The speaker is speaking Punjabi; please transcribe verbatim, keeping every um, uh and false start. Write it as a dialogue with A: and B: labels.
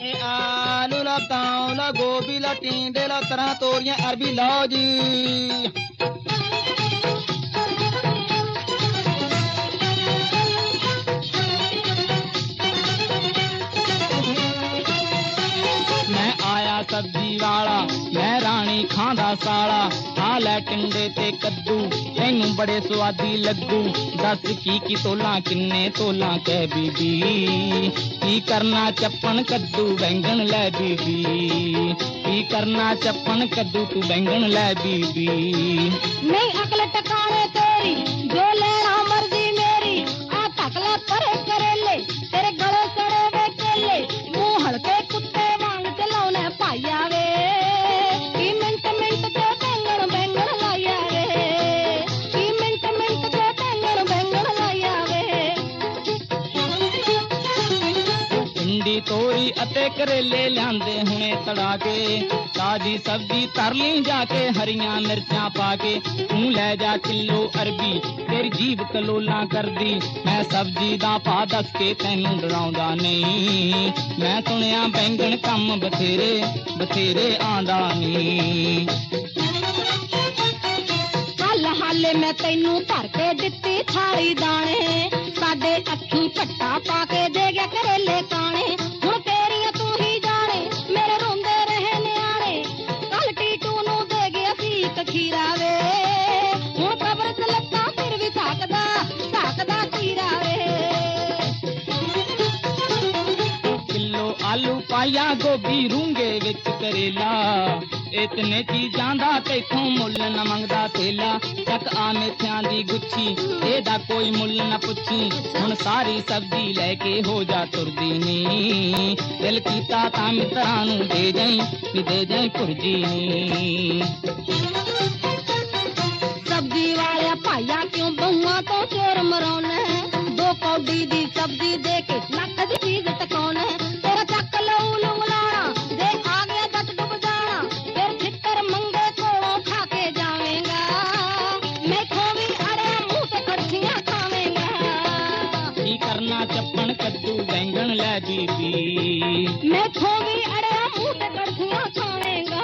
A: ਇਹ ਆਲੂ ਲਾ ਤਾਉ ਲਾ ਗੋਭੀ ਲਾ ਟੀਂਡੇ ਲਾ ਤਰਾਂ ਤੋਰੀਆਂ ਅਰਬੀ ਲਓ ਜੀ। ਮੈਂ ਆਇਆ ਸਬਜ਼ੀ ਵਾਲਾ ਮੈਂ ਰਾਣੀ ਖਾਂਦਾ ਸਾਲਾ ਆ ਲੈ ਟਿੰਡੇ ਤੇ ਕੱਦੂ ਤੈਨੂੰ ਬੜੇ ਸਵਾਦੀ ਲੱਗੂ ਦੱਸ ਕੀ ਕੀ ਤੋਲਾਂ ਕਿੰਨੇ ਤੋਲਾਂ ਕਹਿ ਬੀਬੀ ਕੀ ਕਰਨਾ ਚੱਪਣ ਕੱਦੂ ਬੈਂਗਣ ਲੈ ਬੀਬੀ ਕੀ ਕਰਨਾ ਚੱਪਣ ਕੱਦੂ ਤੂੰ ਬੈਂਗਣ ਲੈ ਬੀਬੀ।
B: ਨਹੀਂ ਅਕਲ ਟਿਕਾਣੇ ਤੇਰੀ ਜੋ ਲੈਣਾ ਮਰਜ਼ੀ ਮੇਰੀ ਆ ਢੱਕ ਲੈ ਪਰੇ ਕਰੇਲੇ ਤੇਰੇ ਗਲੇ ਸੜੇ ਵੇ ਕੇਲੇ ਮੂੰਹ ਹਲਕੇ ਕੁੱਤੇ ਵਾਂਗ ਚਲਾਉਣਾ ਭਾਈਆ ਵੇ ਕੀ ਮਿੰਟ ਮਿੰਟ ਤੇ ਬੈਂਗਣ ਬੈਂਗਣ ਲਾਇਆ ਵੇ ਕੀ ਮਿੰਟ ਮਿੰਟ ਤੇ ਬੈਂਗਣ ਬੈਂਗਣ ਲਾਇਆ ਵੇ।
A: ਭਿੰਡੀ ਤੋਰੀ ਅਤੇ ਕਰੇਲੇ ਲਿਆਂਦੇ ਹੁਣੇ ਤੜਾ ਕੇ ਤਾਜੀ ਸਬਜ਼ੀ ਤਰ ਲਈ ਜਾ ਕੇ ਹਰੀਆਂ ਮਿਰਚਾਂ ਪਾ ਕੇ ਤੂੰ ਲੈ ਜਾ ਕਿਲੋ ਅਰਬੀ ਤੇਰੀ ਜੀਭ ਕਲੋਲਾਂ ਕਰਦੀ ਮੈਂ ਸਬਜ਼ੀ ਦਾ ਭਾਅ ਦੱਸ ਕੇ ਤੈਨੂੰ ਡਰਾਉਂਦਾ ਨਹੀਂ ਮੈਂ ਸੁਣਿਆ ਬੈਂਗਣ ਕੰਮ ਬਥੇਰੇ ਬਥੇਰੇ ਆਂਦਾ ਨੀ।
B: ਹੱਲ ਹਾਲੇ ਮੈਂ ਤੈਨੂੰ ਭਰ ਕੇ ਦਿੱਤੀ ਥਾਲੀ ਦਾਣੇ ਸਾਡੇ ਅੱਖੀ ਭੱਟਾ ਪਾ ਕੇ ਦੇ ਗਿਆ ਕਰੇਲੇ ਕਾਣੇ ਹੁਣ ਤੇਰੀਆਂ ਤੂੰ ਹੀ ਜਾਣੇ ਮੇਰੇ ਰੋਂਦੇ ਰਹੇ ਨਿਆਣੇ ਕੱਲ ਟੀਟੂ ਨੂੰ ਦੇ ਗਿਆ ਸੀ ਇੱਕ ਖੀਰਾ ਵੇ ਹੁਣ ਕਬਰ ਚ ਲੱਤਾਂ ਫਿਰ ਵੀ ਥੱਕਦਾ ਥੱਕਦਾ ਖੀਰਾ ਵੇ।
A: ਕਿਲੋ ਆਲੂ ਪਾਇਆ ਗੋਭੀ ਰੂੰਗੇ ਵਿੱਚ ਕਰੇਲਾ ਇਤਨੇ ਚੀਜ਼ਾਂ ਦਾ ਤੈਥੋਂ ਮੁੱਲ ਨਾ ਮੰਗਦਾ ਥੇਲਾ ਚੱਕ ਆ ਮੇਥਿਆਂ ਦੀ ਗੁੱਛੀ ਇਹਦਾ ਕੋਈ ਮੁੱਲ ਨਾ ਪੁੱਛੀ ਹੁਣ ਸਾਰੀ ਸਬਜ਼ੀ ਲੈ ਕੇ ਹੋ ਜਾ ਤੁਰਦੀ ਨੀ ਦਿਲ ਕੀਤਾ ਤਾਂ ਮਿੱਤਰਾਂ ਨੂੰ ਦੇ ਜਾਈ ਵੀ ਦੇ ਜਾਈ ਭੁਰਜੀ ਨੀ।
B: ਸਬਜ਼ੀ ਵਾਲਿਆ ਭਾਈਆ ਕਿਉਂ ਬਹੂਆਂ ਤੋਂ ਚੋਰ ਮਰਾਉਣਾ ਦੋ ਕੌਡੀ ਦੀ ਸਬਜ਼ੀ ਦੇ ਕੇ ਲੱਖ ਦੀ ਚੀਜ਼ ਟਕਾਉਣਾ ਤੇਰਾ ਚੱਕ ਲਊ ਲੁੰਗਲਾਣਾ ਜੇ ਆ ਗਿਆ ਜੱਟ ਡੁੱਬ ਜਾਣਾ ਫਿਰ ਛਿੱਤਰ ਮੰਗੇ ਕੋਲੋਂ ਖਾ ਕੇ ਜਾਵੇਂਗਾ ਮੈਥੋਂ ਵੀ ਅੜਿਆ ਮੂੰਹ ਤੇ ਕੜਛੀਆਂ ਖਾਵੇਂਗਾ।
A: ਕੀ ਕਰਨਾ ਚੱਪਣ ਕੱਦੂ ਬੈਂਗਣ ਲੈ ਬੀਬੀ
B: ਮੈਥੋਂ ਵੀ ਅੜਿਆ ਮੂੰਹ ਤੇ ਕੜਛੀਆਂ ਖਾਵੇਂਗਾ।